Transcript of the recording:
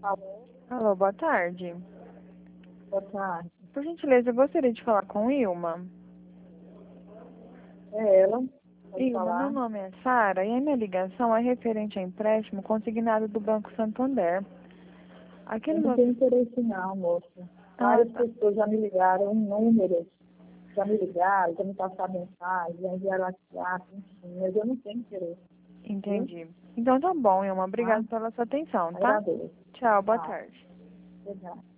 Alô, Alô, boa tarde. boa tarde. Por gentileza, eu gostaria de falar com Ilma. É ela? Pode Ilma, meu falar? nome é Sara e a minha ligação é referente a empréstimo consignado do Banco Santander. Aqui Eu no não meu... tenho interesse não, moça. Ah, Várias tá. pessoas já me ligaram em números, já me ligaram, já me passaram mensagem, já enviaram WhatsApp, enfim, mas eu não tenho interesse, viu? Entendi. Então tá bom, Ilma. Tá? Obrigada pela sua atenção, tá? Agradeço. Tchau, boa Tá. tarde. Obrigada.